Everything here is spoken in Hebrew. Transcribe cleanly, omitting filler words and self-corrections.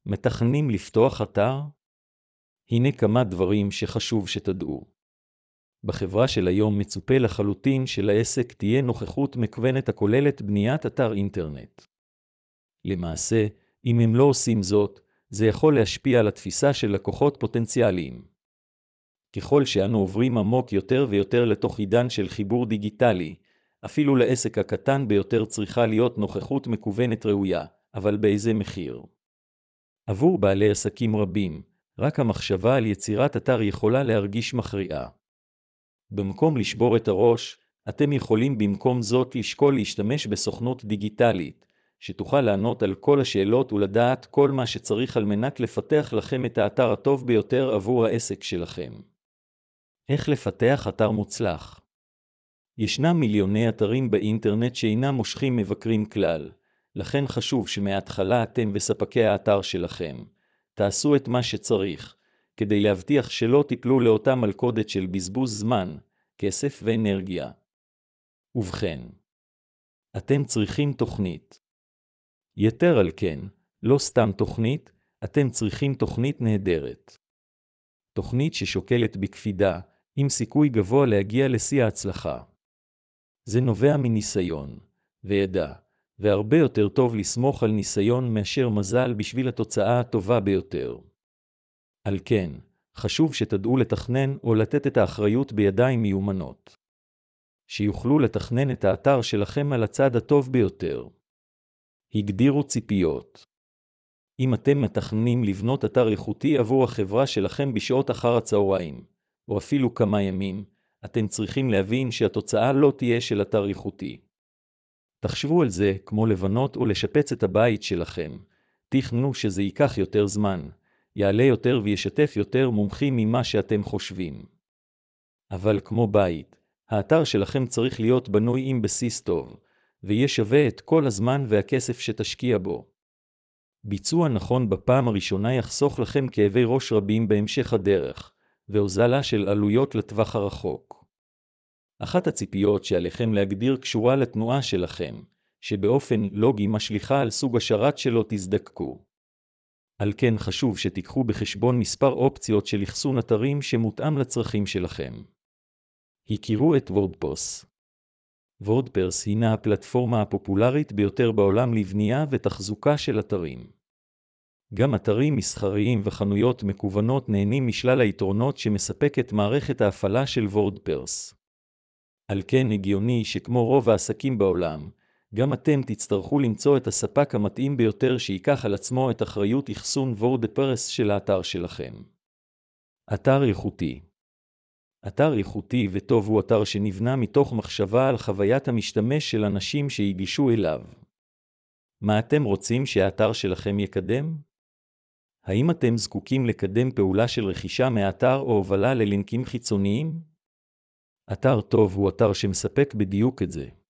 מתכננים לפתוח אתר? הנה כמה דברים שחשוב שתדעו. בחברה של היום מצופה לחלוטין שלעסק תהיה נוכחות מכוונת הכוללת בניית אתר אינטרנט. למעשה, אם הם לא עושים זאת, זה יכול להשפיע על התפיסה של לקוחות פוטנציאליים. ככל שאנו עוברים עמוק יותר ויותר לתוך עידן של חיבור דיגיטלי, אפילו לעסק הקטן ביותר צריכה להיות נוכחות מכוונת ראויה, אבל באיזה מחיר? עבור בעלי עסקים רבים, רק המחשבה על יצירת אתר יכולה להרגיש מכריעה. במקום לשבור את הראש, אתם יכולים במקום זאת לשקול להשתמש בסוכנות דיגיטלית, שתוכל לענות על כל השאלות ולדעת כל מה שצריך על מנת לפתח לכם את האתר הטוב ביותר עבור העסק שלכם. איך לפתח אתר מוצלח? ישנם מיליוני אתרים באינטרנט שאינם מושכים מבקרים כלל, לכן חשוב שמההתחלה אתם וספקי האתר שלכם תעשו את מה שצריך, כדי להבטיח שלא תיפלו לאותה מלכודת של בזבוז זמן, כסף ואנרגיה. ובכן, אתם צריכים תוכנית. יתר על כן, לא סתם תוכנית, אתם צריכים תוכנית נהדרת. תוכנית ששוקלת בקפידה, עם סיכוי גבוה להגיע לשיא ההצלחה. זה נובע מניסיון, וידע, והרבה יותר טוב לסמוך על ניסיון מאשר מזל בשביל התוצאה הטובה ביותר. על כן, חשוב שתדעו לתכנן או לתת את האחריות בידיים מיומנות, שיוכלו לתכנן את האתר שלכם על הצד הטוב ביותר. הגדירו ציפיות. אם אתם מתכננים לבנות אתר איכותי עבור החברה שלכם בשעות אחר הצהריים, או אפילו כמה ימים, אתם צריכים להבין שהתוצאה לא תהיה של אתר איכותי. תחשבו על זה כמו לבנות או לשפץ את הבית שלכם. תכננו שזה ייקח יותר זמן, יעלה יותר וישתף יותר מומחים ממה שאתם חושבים. אבל כמו בית, האתר שלכם צריך להיות בנוי עם בסיס טוב, ויהיה שווה את כל הזמן והכסף שתשקיע בו. ביצוע נכון בפעם הראשונה יחסוך לכם כאבי ראש רבים בהמשך הדרך, והוזלה של עלויות לטווח הרחוק. אחת הציפיות שעליכם להגדיר קשורה לתנועה שלכם, שבאופן לוגי משליכה על סוג השרת שלא תזדקקו. על כן חשוב שתיקחו בחשבון מספר אופציות של אחסון אתרים שמותאם לצרכים שלכם. הכירו את וורדפרס. וורדפרס הינה הפלטפורמה הפופולרית ביותר בעולם לבנייה ותחזוקה של אתרים. גם אתרים מסחריים וחנויות מקוונות נהנים משלל היתרונות שמספקת מערכת ההפעלה של וורדפרס. על כן הגיוני שכמו רוב העסקים בעולם, גם אתם תצטרכו למצוא את הספק המתאים ביותר שיקח על עצמו את אחריות אחסון וורדפרס של האתר שלכם. אתר איכותי. אתר איכותי וטוב הוא אתר שנבנה מתוך מחשבה על חוויית המשתמש של אנשים שהגישו אליו. מה אתם רוצים שהאתר שלכם יקדם? האם אתם זקוקים לקדם פעולה של רכישה מהאתר או הובלה ללינקים חיצוניים? אתר טוב הוא אתר שמספק בדיוק את זה.